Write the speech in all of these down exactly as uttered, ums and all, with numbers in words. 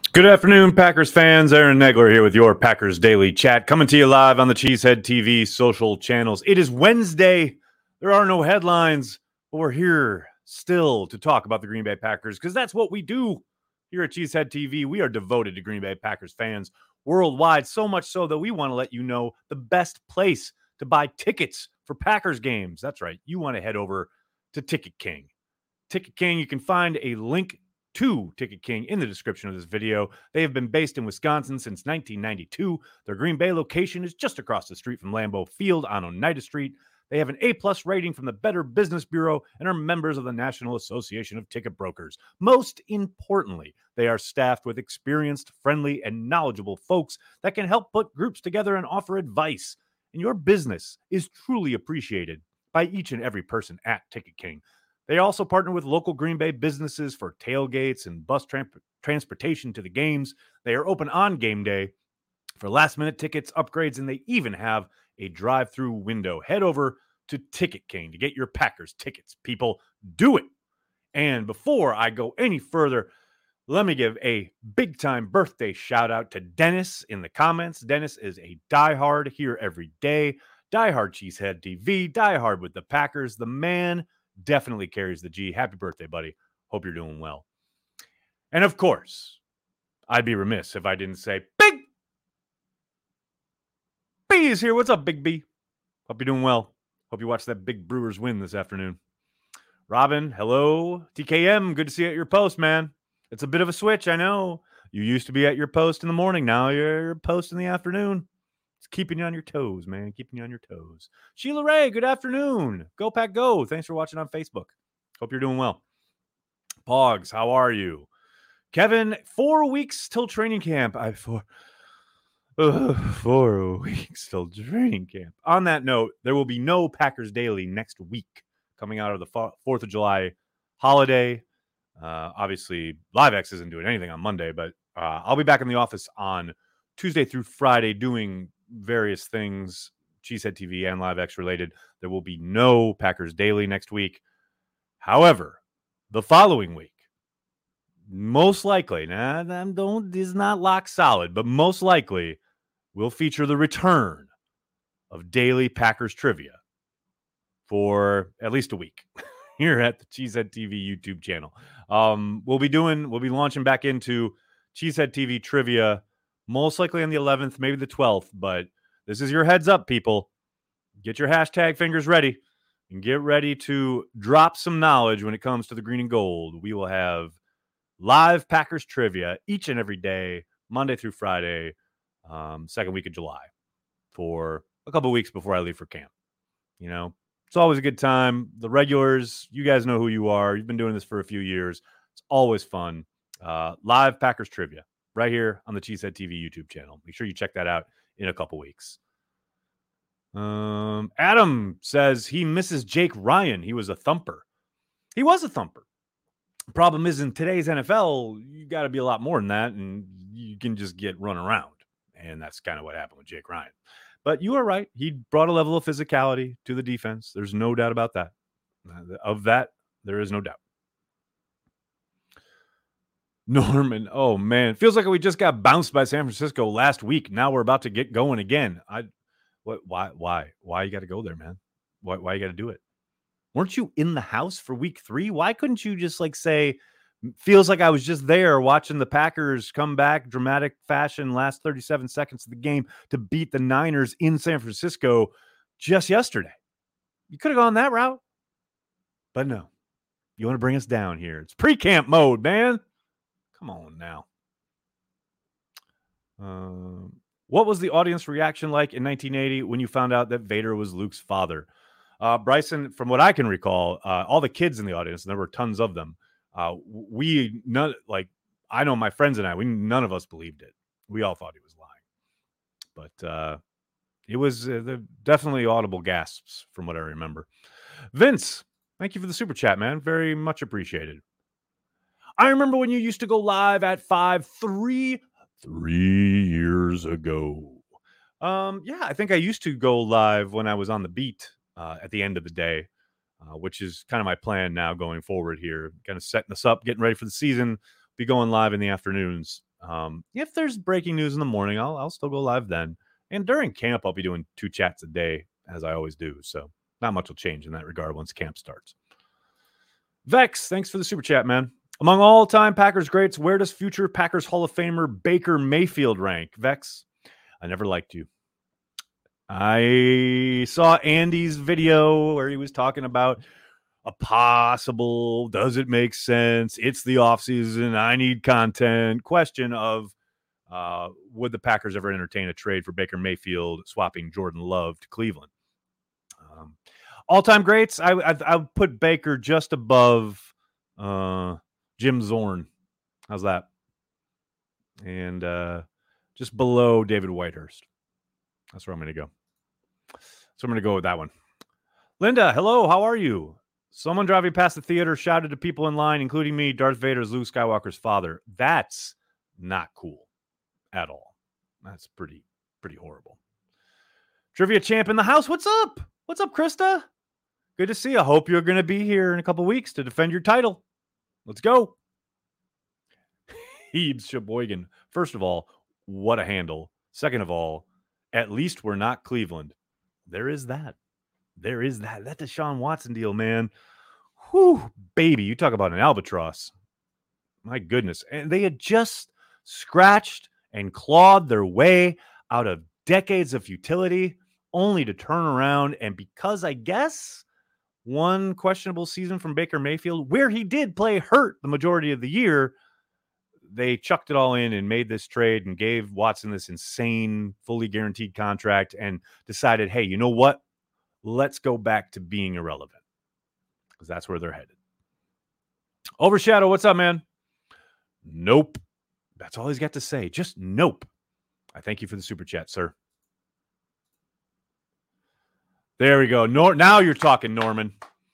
Good afternoon, Packers fans. Aaron Negler here with your Packers Daily Chat, coming to you live on the Cheesehead T V social channels. It is Wednesday. There are no headlines, but we're here still to talk about the Green Bay Packers because that's what we do here at Cheesehead T V. We are devoted to Green Bay Packers fans worldwide, so much so that we want to let you know the best place to buy tickets for Packers games. That's right. You want to head over to Ticket King. Ticket King, you can find a link to Ticket King in the description of this video. They have been based in Wisconsin since nineteen ninety-two. Their Green Bay location is just across the street from Lambeau Field on Oneida Street. They have an A-plus rating from the Better Business Bureau and are members of the National Association of Ticket Brokers. Most importantly, they are staffed with experienced, friendly, and knowledgeable folks that can help put groups together and offer advice. And your business is truly appreciated by each and every person at Ticket King. They also partner with local Green Bay businesses for tailgates and bus tra- transportation to the games. They are open on game day for last-minute tickets, upgrades, and they even have a drive-through window. Head over to Ticket King to get your Packers tickets. People, do it. And before I go any further, let me give a big-time birthday shout-out to Dennis in the comments. Dennis is a diehard here every day. Diehard Cheesehead T V, diehard with the Packers. The man definitely carries the G. Happy birthday, buddy. Hope you're doing well. And of course, I'd be remiss if I didn't say, Big B is here. What's up, Big B? Hope you're doing well. Hope you watched that big Brewers win this afternoon. Robin, hello. T K M, good to see you at your post, man. It's a bit of a switch, I know. You used to be at your post in the morning. Now you're post in the afternoon. It's keeping you on your toes, man. Keeping you on your toes. Sheila Ray, good afternoon. Go Pack Go. Thanks for watching on Facebook. Hope you're doing well. Pogs, how are you? Kevin, four weeks till training camp. I four, uh, four weeks till training camp. On that note, there will be no Packers Daily next week coming out of the fourth of July holiday. Uh, obviously, LiveX isn't doing anything on Monday, but uh, I'll be back in the office on Tuesday through Friday doing various things, Cheesehead T V and LiveX related. There will be no Packers Daily next week. However, the following week, most likely, nah, don't is not lock solid, but most likely will feature the return of daily Packers trivia for at least a week here at the Cheesehead T V YouTube channel. Um, we'll be doing, we'll be launching back into Cheesehead T V trivia most likely on the eleventh, maybe the twelfth, but this is your heads up, people. Get your hashtag fingers ready and get ready to drop some knowledge when it comes to the green and gold. We will have live Packers trivia each and every day, Monday through Friday, um, second week of July, for a couple weeks before I leave for camp. You know, it's always a good time. The regulars, you guys know who you are. You've been doing this for a few years. It's always fun. Uh, live Packers trivia right here on the Cheesehead T V YouTube channel. Make sure you check that out in a couple weeks. Um, Adam says he misses Jake Ryan. He was a thumper. He was a thumper. The problem is in today's N F L, you got to be a lot more than that, and you can just get run around. And that's kind of what happened with Jake Ryan. But you are right. He brought a level of physicality to the defense. There's no doubt about that. Of that, there is no doubt. Norman, oh man, feels like we just got bounced by San Francisco last week. Now we're about to get going again. I, what, why, why, why you got to go there, man? Why, why you got to do it? Weren't you in the house for week three? Why couldn't you just like say, feels like I was just there watching the Packers come back dramatic fashion last thirty-seven seconds of the game to beat the Niners in San Francisco just yesterday? You could have gone that route, but no, you want to bring us down here. It's pre-camp mode, man. Come on now. Um, what was the audience reaction like in nineteen eighty when you found out that Vader was Luke's father? Uh, Bryson, from what I can recall, uh, all the kids in the audience, and there were tons of them, uh, we, none, like, I know my friends and I, we none of us believed it. We all thought he was lying. But uh, it was uh, definitely audible gasps from what I remember. Vince, thank you for the super chat, man. Very much appreciated. I remember when you used to go live at five, three, three years ago. Um, yeah, I think I used to go live when I was on the beat uh, at the end of the day, uh, which is kind of my plan now going forward here. Kind of setting us up, getting ready for the season. Be going live in the afternoons Um, if there's breaking news in the morning, I'll I'll still go live then. And during camp, I'll be doing two chats a day, as I always do. So not much will change in that regard once camp starts. Vex, thanks for the super chat, man. Among all-time Packers greats, where does future Packers Hall of Famer Baker Mayfield rank? Vex, I never liked you. I saw Andy's video where he was talking about a possible, does it make sense? It's the offseason. I need content. Question of, uh, would the Packers ever entertain a trade for Baker Mayfield swapping Jordan Love to Cleveland? Um, all-time greats, I, I, I would put Baker just above uh, Jim Zorn. How's that? And uh, just below David Whitehurst. That's where I'm going to go. So I'm going to go with that one. Linda, hello, how are you? Someone driving past the theater shouted to people in line, including me, Darth Vader's Luke Skywalker's father. That's not cool at all. That's pretty, pretty horrible. Trivia champ in the house. What's up? What's up, Krista? Good to see you. I hope you're going to be here in a couple weeks to defend your title. Let's go. Heebs Sheboygan. First of all, what a handle. Second of all, at least we're not Cleveland. There is that. There is that. That Deshaun Watson deal, man. Whew, baby. You talk about an albatross. My goodness. And they had just scratched and clawed their way out of decades of futility, only to turn around. And because I guess one questionable season from Baker Mayfield, where he did play hurt the majority of the year, they chucked it all in and made this trade and gave Watson this insane, fully guaranteed contract and decided, hey, you know what? Let's go back to being irrelevant because that's where they're headed. Overshadow, what's up, man? Nope. That's all he's got to say. Just nope. I thank you for the super chat, sir. There we go. Nor- now you're talking, Norman.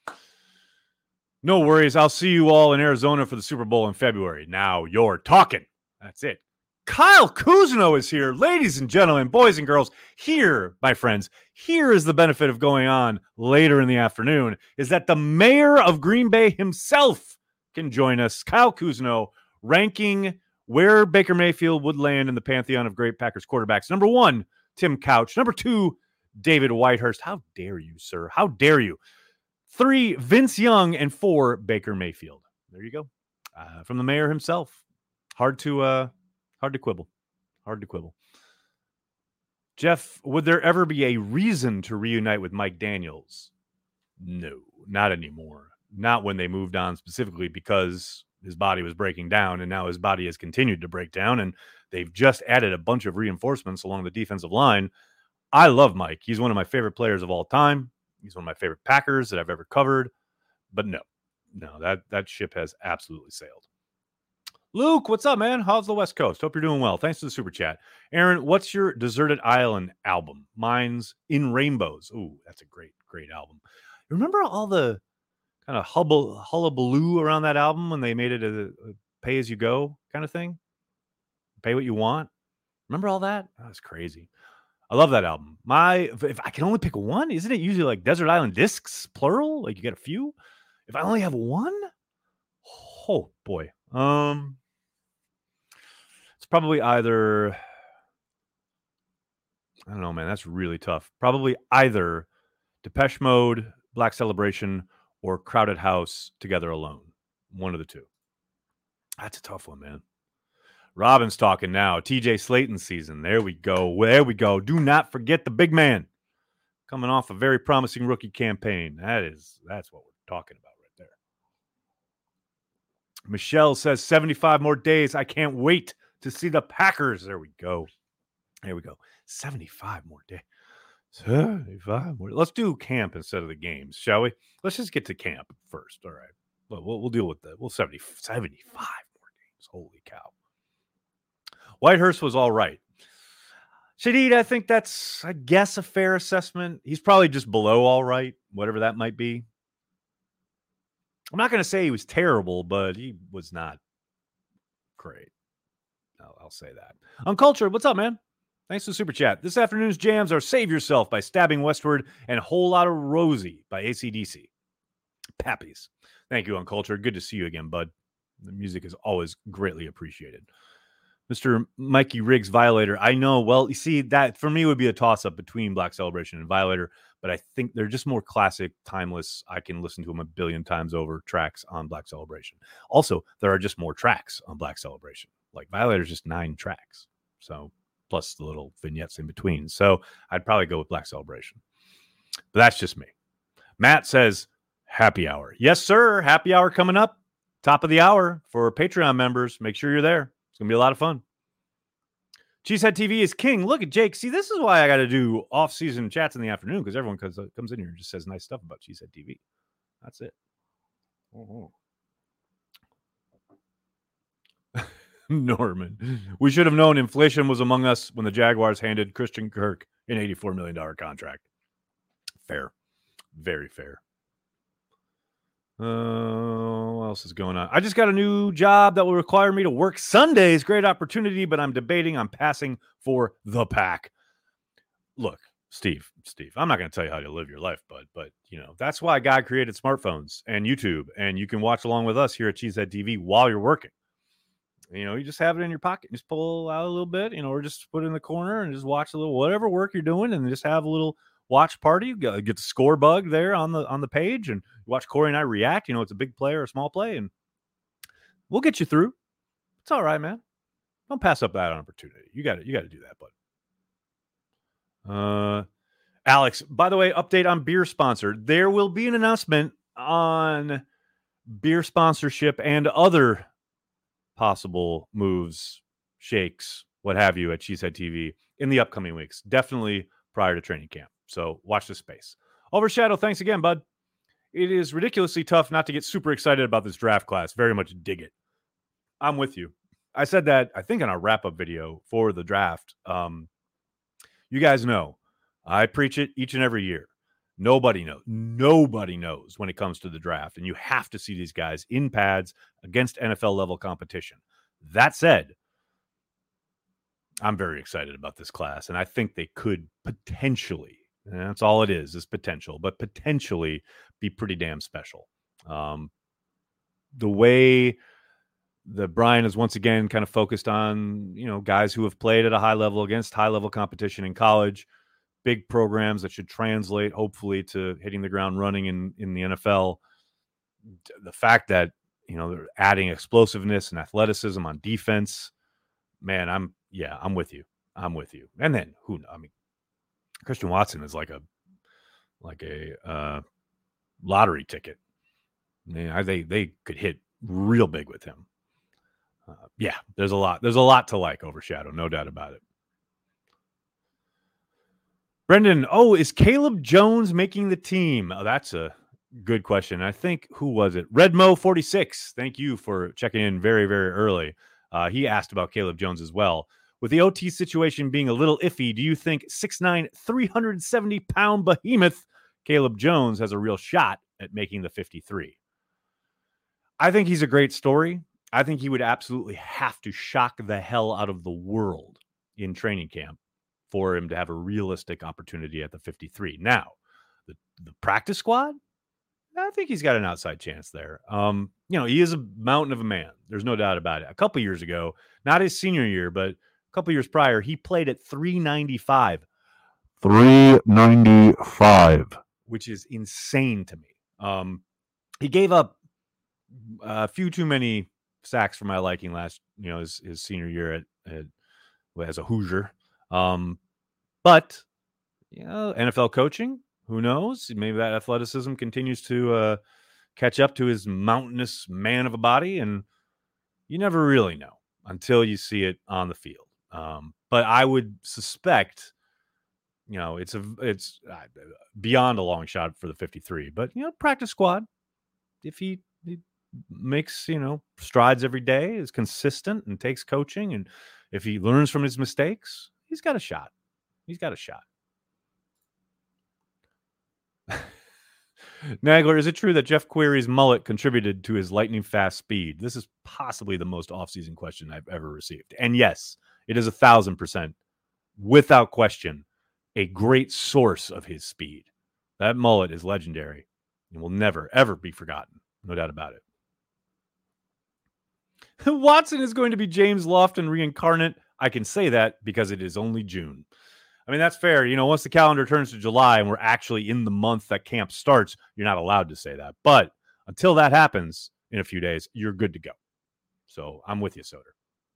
No worries. I'll see you all in Arizona for the Super Bowl in February. Now you're talking. That's it. Kyle Kuzno is here. Ladies and gentlemen, boys and girls, here, my friends, here is the benefit of going on later in the afternoon, is that the mayor of Green Bay himself can join us. Kyle Kuzno, ranking where Baker Mayfield would land in the pantheon of great Packers quarterbacks. Number one, Tim Couch. Number two, David Whitehurst. How dare you, sir? How dare you? Three, Vince Young, and four, Baker Mayfield. There you go. Uh, from the mayor himself. Hard to uh, hard to quibble. Hard to quibble. Jeff, would there ever be a reason to reunite with Mike Daniels? No, not anymore. Not when they moved on specifically because his body was breaking down, and now his body has continued to break down, and they've just added a bunch of reinforcements along the defensive line. I love Mike. He's one of my favorite players of all time. He's one of my favorite Packers that I've ever covered. But no, no, that, that ship has absolutely sailed. Luke, what's up, man? How's the West Coast? Hope you're doing well. Thanks for the super chat. Aaron, what's your Deserted Island album? Mine's In Rainbows. Ooh, that's a great, great album. Remember all the kind of hubble, hullabaloo around that album when they made it a, a pay-as-you-go kind of thing? Pay what you want? Remember all that? That was crazy. I love that album. My, if, if I can only pick one, isn't it usually like Desert Island Discs, plural? Like you get a few? If I only have one? Oh, boy. Um, it's probably either, I don't know, man. That's really tough. Probably either Depeche Mode, Black Celebration, or Crowded House, Together Alone. One of the two. That's a tough one, man. Robin's talking now. T J Slayton season. There we go. There we go. Do not forget the big man. Coming off a very promising rookie campaign. That is, that's what we're talking about right there. Michelle says seventy-five more days. I can't wait to see the Packers. There we go. There we go. seventy-five more days. seventy-five more. Let's do camp instead of the games, shall we? Let's just get to camp first. All right. Well, we'll, we'll deal with that. We'll seventy, seventy-five more games. Holy cow. Whitehurst was all right. Shadid, I think that's, I guess, a fair assessment. He's probably just below all right, whatever that might be. I'm not going to say he was terrible, but he was not great. I'll, I'll say that. Uncultured, what's up, man? Thanks for the super chat. This afternoon's jams are Save Yourself by Stabbing Westward and Whole Lotta Rosie by A C D C. Pappies. Thank you, Uncultured. Good to see you again, bud. The music is always greatly appreciated. Mister Mikey Riggs, Violator. I know. Well, you see, that for me would be a toss-up between Black Celebration and Violator, but I think they're just more classic, timeless. I can listen to them a billion times over tracks on Black Celebration. Also, there are just more tracks on Black Celebration. Like Violator's just nine tracks. So plus the little vignettes in between. So I'd probably go with Black Celebration. But that's just me. Matt says, happy hour. Yes, sir. Happy hour coming up. Top of the hour for Patreon members. Make sure you're there. It's going to be a lot of fun. Cheesehead T V is king. Look at Jake. See, this is why I got to do off-season chats in the afternoon, because everyone comes, comes in here and just says nice stuff about Cheesehead T V. That's it. Oh. Norman. We should have known inflation was among us when the Jaguars handed Christian Kirk an eighty-four million dollars contract. Fair. Very fair. Uh, what else is going on? I just got a new job that will require me to work Sundays. Great opportunity, but I'm debating on passing for the pack. Look, Steve, Steve, I'm not going to tell you how to live your life, bud, but, you know, that's why God created smartphones and YouTube, and you can watch along with us here at Cheesehead T V while you're working. You know, you just have it in your pocket, just pull out a little bit, you know, or just put it in the corner and just watch a little, whatever work you're doing, and just have a little watch party. You get the score bug there on the on the page, and watch Corey and I react. You know, it's a big play or a small play, and we'll get you through. It's all right, man. Don't pass up that opportunity. You got to you got to do that, bud. Uh, Alex, by the way, update on beer sponsor. There will be an announcement on beer sponsorship and other possible moves, shakes, what have you at Cheesehead T V in the upcoming weeks. Definitely prior to training camp. So watch this space. Overshadow, thanks again, bud. It is ridiculously tough not to get super excited about this draft class. Very much dig it. I'm with you. I said that, I think, in our wrap-up video for the draft. Um, you guys know, I preach it each and every year. Nobody knows. Nobody knows when it comes to the draft, and you have to see these guys in pads against N F L-level competition. That said, I'm very excited about this class, and I think they could potentially, and that's all it is, is potential, but potentially be pretty damn special. Um, the way that Brian is once again kind of focused on, you know, guys who have played at a high level against high-level competition in college, big programs that should translate, hopefully, to hitting the ground running in, in the N F L. The fact that, you know, they're adding explosiveness and athleticism on defense, man, I'm, yeah, I'm with you. I'm with you. And then who, I mean, Christian Watson is like a, like a uh, lottery ticket. I mean, they, they could hit real big with him. Uh, yeah, there's a lot. There's a lot to like Overshadow, no doubt about it. Brendan, oh, is Caleb Jones making the team? Oh, that's a good question. I think, who was it? Redmo forty-six. Thank you for checking in very, very early. Uh, he asked about Caleb Jones as well. With the O T situation being a little iffy, do you think six nine, three hundred seventy pound behemoth Caleb Jones has a real shot at making the fifty-three? I think he's a great story. I think he would absolutely have to shock the hell out of the world in training camp for him to have a realistic opportunity at the fifty-three. Now, the, the practice squad, I think he's got an outside chance there. Um, you know, he is a mountain of a man. There's no doubt about it. A couple years ago, not his senior year, but a couple years prior, he played at three ninety-five. three ninety-five. Which is insane to me. Um, he gave up a few too many sacks for my liking last, you know, his, his senior year at, at as a Hoosier. Um, but, you know, N F L coaching, who knows? Maybe that athleticism continues to uh, catch up to his mountainous man of a body, and you never really know until you see it on the field. Um, but I would suspect, you know, it's a it's uh, beyond a long shot for the fifty-three. But, you know, practice squad, if he, he makes, you know, strides every day, is consistent and takes coaching, and if he learns from his mistakes, he's got a shot. He's got a shot. Nagler, is it true that Jeff Query's mullet contributed to his lightning fast speed? This is possibly the most off-season question I've ever received. And yes, it is a thousand percent, without question, a great source of his speed. That mullet is legendary and will never, ever be forgotten. No doubt about it. Watson is going to be James Lofton reincarnate. I can say that because it is only June. I mean, that's fair. You know, once the calendar turns to July and we're actually in the month that camp starts, you're not allowed to say that. But until that happens in a few days, you're good to go. So I'm with you, Soder.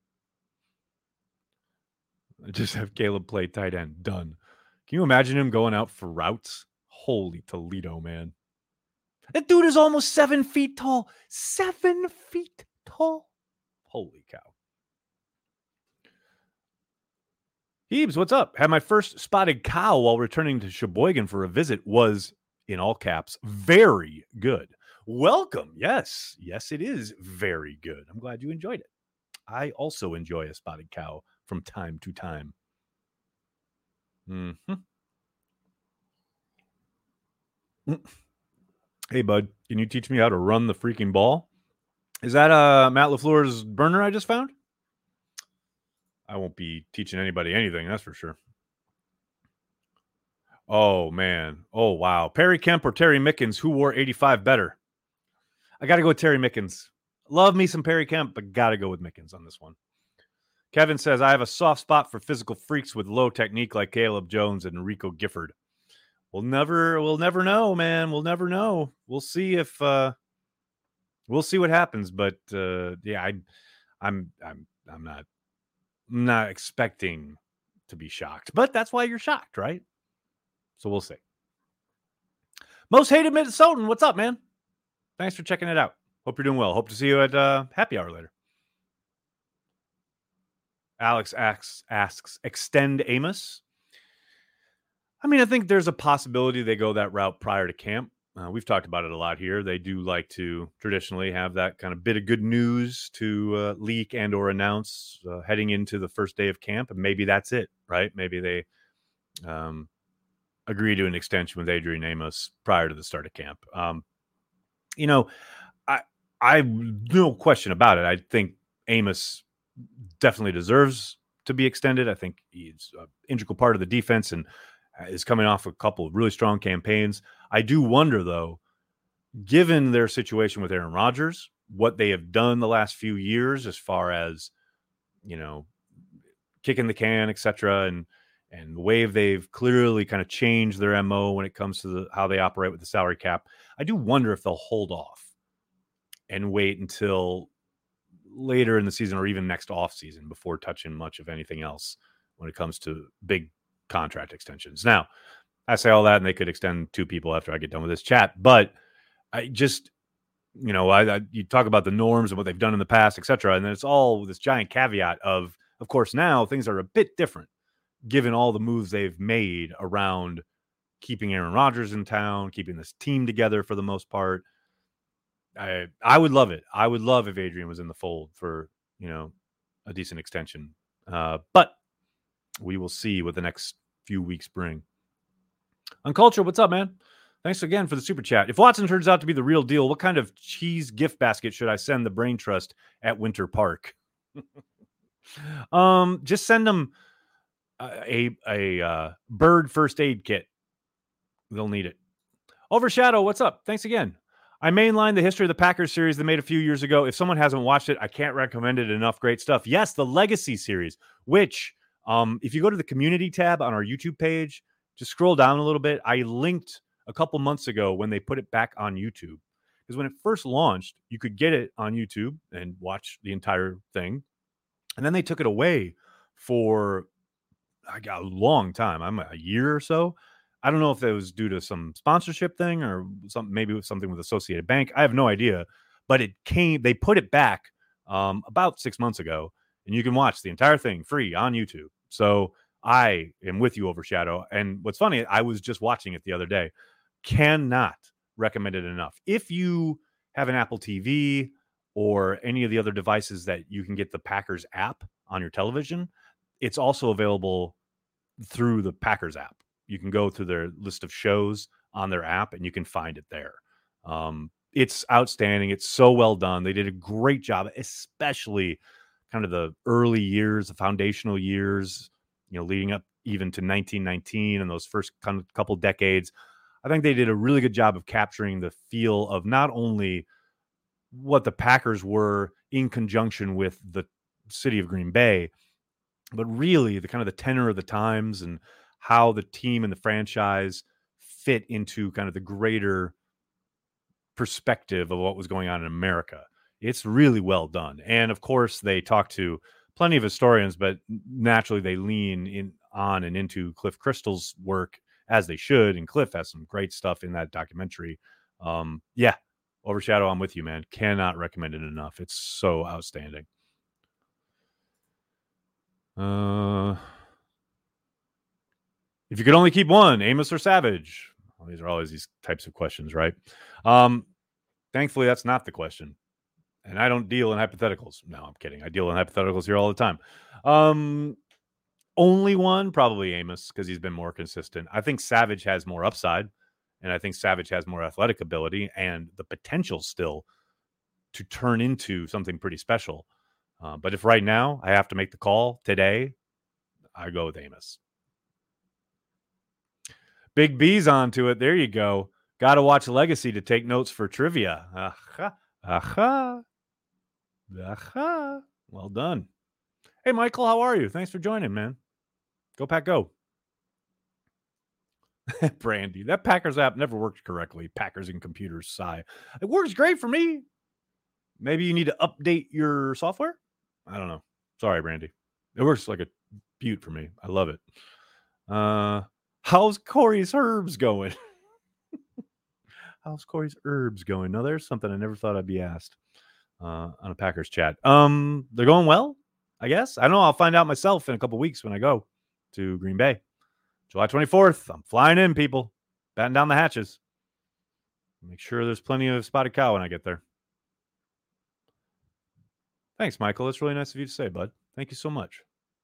Just have Caleb play tight end. Done. Can you imagine him going out for routes? Holy Toledo, man. That dude is almost seven feet tall. Seven feet tall. Holy cow. Heebs, what's up? Had my first spotted cow while returning to Sheboygan for a visit. Was, in all caps, very good. Welcome. Yes. Yes, it is very good. I'm glad you enjoyed it. I also enjoy a spotted cow from time to time. Mm-hmm. Hey, bud, can you teach me how to run the freaking ball? Is that uh, Matt LaFleur's burner I just found? I won't be teaching anybody anything, that's for sure. Oh, man. Oh, wow. Perry Kemp or Terry Mickens, who wore eighty-five better? I got to go with Terry Mickens. Love me some Perry Kemp, but got to go with Mickens on this one. Kevin says, I have a soft spot for physical freaks with low technique like Caleb Jones and Rico Gifford. We'll never, we'll never know, man. We'll never know. We'll see if, uh, we'll see what happens. But uh, yeah, I, I'm, I'm, I'm not, I'm not expecting to be shocked. But that's why you're shocked, right? So we'll see. Most hated Minnesotan, what's up, man? Thanks for checking it out. Hope you're doing well. Hope to see you at uh, happy hour later. Alex asks, asks, extend Amos. I mean, I think there's a possibility they go that route prior to camp. Uh, we've talked about it a lot here. They do like to traditionally have that kind of bit of good news to uh, leak and or announce uh, heading into the first day of camp. And maybe that's it, right? Maybe they um, agree to an extension with Adrian Amos prior to the start of camp. Um, you know, I, I, no question about it. I think Amos definitely deserves to be extended. I think he's an integral part of the defense and is coming off a couple of really strong campaigns. I do wonder, though, given their situation with Aaron Rodgers, what they have done the last few years as far as, you know, kicking the can, et cetera, and and the way they've clearly kind of changed their M O when it comes to the, how they operate with the salary cap. I do wonder if they'll hold off and wait until later in the season or even next offseason before touching much of anything else when it comes to big contract extensions. Now, I say all that and they could extend two people after I get done with this chat, but I just, you know, I, I you talk about the norms and what they've done in the past, et cetera. And then it's all this giant caveat of, of course, now things are a bit different given all the moves they've made around keeping Aaron Rodgers in town, keeping this team together for the most part. I I would love it. I would love if Adrian was in the fold for, you know, a decent extension. Uh, but we will see what the next few weeks bring. Unculture, what's up, man? Thanks again for the super chat. If Watson turns out to be the real deal, what kind of cheese gift basket should I send the Brain Trust at Winter Park? um, just send them a a uh, bird first aid kit. They'll need it. Overshadow, what's up? Thanks again. I mainlined the History of the Packers series they made a few years ago. If someone hasn't watched it, I can't recommend it enough. Great stuff. Yes, the Legacy series, which um, if you go to the community tab on our YouTube page, just scroll down a little bit. I linked a couple months ago when they put it back on YouTube. Because when it first launched, you could get it on YouTube and watch the entire thing. And then they took it away for I got a long time. I'm a year or so. I don't know if it was due to some sponsorship thing or something, maybe it was something with Associated Bank. I have no idea, but it came, they put it back um, about six months ago and you can watch the entire thing free on YouTube. So I am with you, Overshadow. And what's funny, I was just watching it the other day. Cannot recommend it enough. If you have an Apple T V or any of the other devices that you can get the Packers app on your television, it's also available through the Packers app. You can go through their list of shows on their app and you can find it there. Um, it's outstanding. It's so well done. They did a great job, especially kind of the early years, the foundational years, you know, leading up even to nineteen nineteen and those first kind of couple decades. I think they did a really good job of capturing the feel of not only what the Packers were in conjunction with the city of Green Bay, but really the kind of the tenor of the times and how the team and the franchise fit into kind of the greater perspective of what was going on in America. It's really well done. And of course, they talk to plenty of historians, but naturally they lean in on and into Cliff Crystal's work, as they should. And Cliff has some great stuff in that documentary. Um, yeah, Overshadow, I'm with you, man. Cannot recommend it enough. It's so outstanding. Uh, if you could only keep one, Amos or Savage? Well, these are always these types of questions, right? Um, thankfully, that's not the question. And I don't deal in hypotheticals. No, I'm kidding. I deal in hypotheticals here all the time. Um, only one, probably Amos, because he's been more consistent. I think Savage has more upside, and I think Savage has more athletic ability and the potential still to turn into something pretty special. Uh, but if right now I have to make the call today, I go with Amos. Big B's onto it. There you go. Got to watch Legacy to take notes for trivia. Aha. Aha. Aha. Well done. Hey, Michael, how are you? Thanks for joining, man. Go Pack, go. Brandy. That Packers app never worked correctly. Packers and computers sigh. It works great for me. Maybe you need to update your software? I don't know. Sorry, Brandy. It works like a beaut for me. I love it. Uh, how's Corey's herbs going? How's Corey's herbs going? No, there's something I never thought I'd be asked uh, on a Packers chat. Um, they're going well, I guess. I don't know. I'll find out myself in a couple weeks when I go to Green Bay. July twenty-fourth. I'm flying in, people. Batten down the hatches. Make sure there's plenty of spotted cow when I get there. Thanks, Michael. That's really nice of you to say, bud. Thank you so much.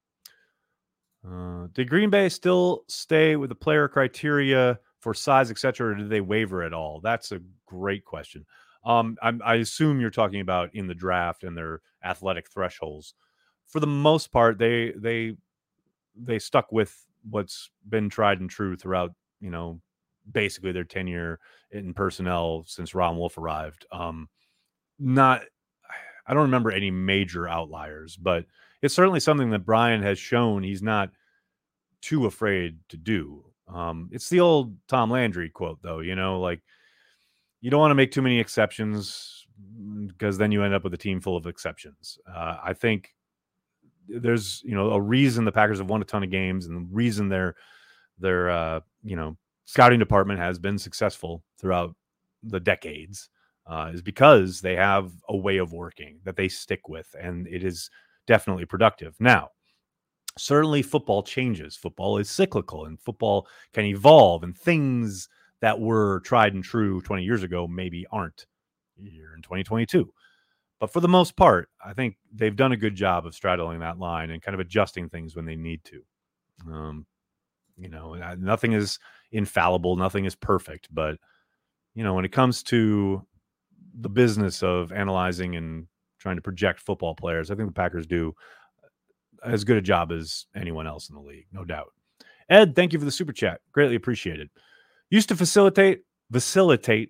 Uh, did Green Bay still stay with the player criteria for size, et cetera, or did they waver at all? That's a great question. Um, I'm, I assume you're talking about in the draft and their athletic thresholds. For the most part, they they they stuck with what's been tried and true throughout, you know, basically their tenure in personnel since Ron Wolf arrived. Um, not, I don't remember any major outliers, but it's certainly something that Brian has shown he's not too afraid to do. Um, it's the old Tom Landry quote, though, you know, like you don't want to make too many exceptions because then you end up with a team full of exceptions. Uh, I think there's, you know, a reason the Packers have won a ton of games, and the reason their their uh, you know, scouting department has been successful throughout the decades uh, is because they have a way of working that they stick with, and it is definitely productive. Now, certainly football changes. Football is cyclical, and football can evolve, and things that were tried and true twenty years ago maybe aren't here in twenty twenty-two. But for the most part, I think they've done a good job of straddling that line and kind of adjusting things when they need to. Um, you know, nothing is infallible. Nothing is perfect. But, you know, when it comes to the business of analyzing and trying to project football players, I think the Packers do as good a job as anyone else in the league, no doubt. Ed, thank you for the super chat. Greatly appreciated. Used to facilitate, facilitate,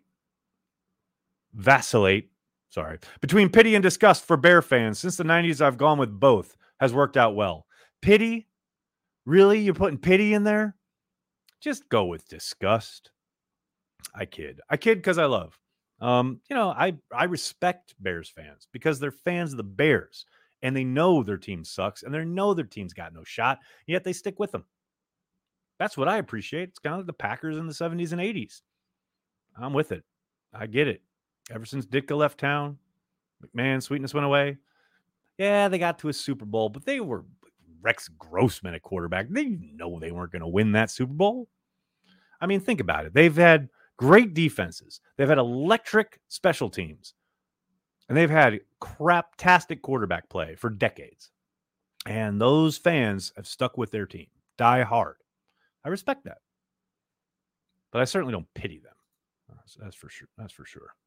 vacillate, sorry, between pity and disgust for Bear fans. Since the nineties, I've gone with both. Has worked out well. Pity? Really? You're putting pity in there? Just go with disgust. I kid. I kid because I love. Um, you know, I, I respect Bears fans because they're fans of the Bears and they know their team sucks and they know their team's got no shot, yet they stick with them. That's what I appreciate. It's kind of like the Packers in the seventies and eighties. I'm with it. I get it. Ever since Ditka left town, McMahon, Sweetness went away. Yeah, they got to a Super Bowl, but they were Rex Grossman at quarterback. They know they weren't going to win that Super Bowl. I mean, think about it. They've had great defenses. They've had electric special teams. And they've had craptastic quarterback play for decades. And those fans have stuck with their team. Die hard. I respect that. But I certainly don't pity them. That's, that's for sure. That's for sure.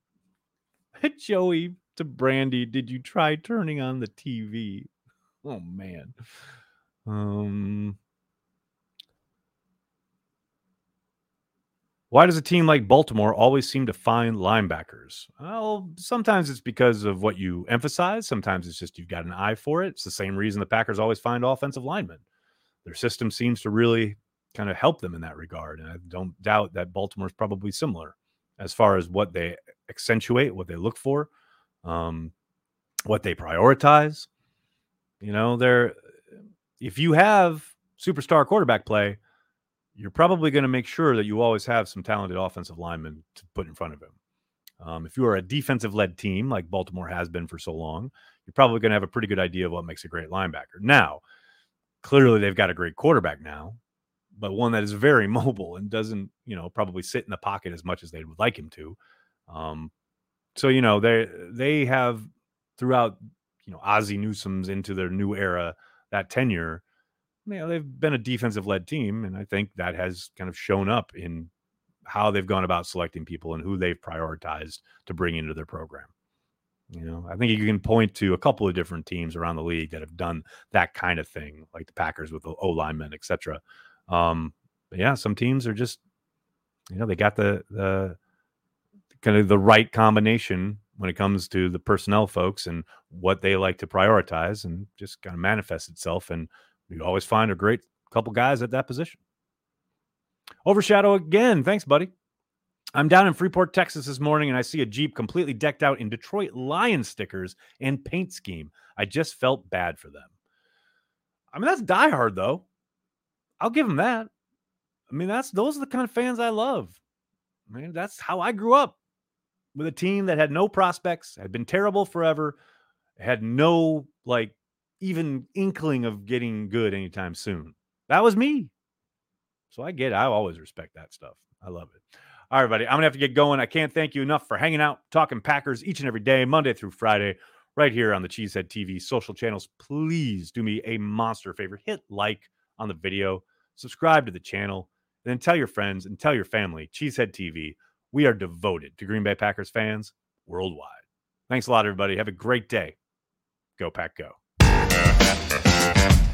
Joey to Brandy, did you try turning on the T V? Oh, man. Um... Why does a team like Baltimore always seem to find linebackers? Well, sometimes it's because of what you emphasize. Sometimes it's just you've got an eye for it. It's the same reason the Packers always find offensive linemen. Their system seems to really kind of help them in that regard. And I don't doubt that Baltimore's probably similar as far as what they accentuate, what they look for, um, what they prioritize. You know, they're if you have superstar quarterback play, you're probably going to make sure that you always have some talented offensive linemen to put in front of him. Um, if you are a defensive-led team like Baltimore has been for so long, you're probably going to have a pretty good idea of what makes a great linebacker. Now, clearly they've got a great quarterback now, but one that is very mobile and doesn't, you know, probably sit in the pocket as much as they would like him to. Um, so, you know, they they have throughout, you know, Ozzie Newsome's into their new era, that tenure, you know, they've been a defensive-led team, and I think that has kind of shown up in how they've gone about selecting people and who they've prioritized to bring into their program. You know, I think you can point to a couple of different teams around the league that have done that kind of thing, like the Packers with the O linemen, et cetera. Um, but yeah, some teams are just, you know, they got the the kind of the right combination when it comes to the personnel folks and what they like to prioritize, and just kind of manifests itself. And you always find a great couple guys at that position. Overshadow again. Thanks, buddy. I'm down in Freeport, Texas this morning, and I see a Jeep completely decked out in Detroit Lions stickers and paint scheme. I just felt bad for them. I mean, that's diehard, though. I'll give them that. I mean, that's those are the kind of fans I love. I mean, that's how I grew up, with a team that had no prospects, had been terrible forever, had no, like, even inkling of getting good anytime soon. That was me. So I get it. I always respect that stuff. I love it. All right, buddy. I'm going to have to get going. I can't thank you enough for hanging out, talking Packers each and every day, Monday through Friday, right here on the Cheesehead T V social channels. Please do me a monster favor. Hit like on the video, subscribe to the channel, and then tell your friends and tell your family, Cheesehead T V. We are devoted to Green Bay Packers fans worldwide. Thanks a lot, everybody. Have a great day. Go Pack Go.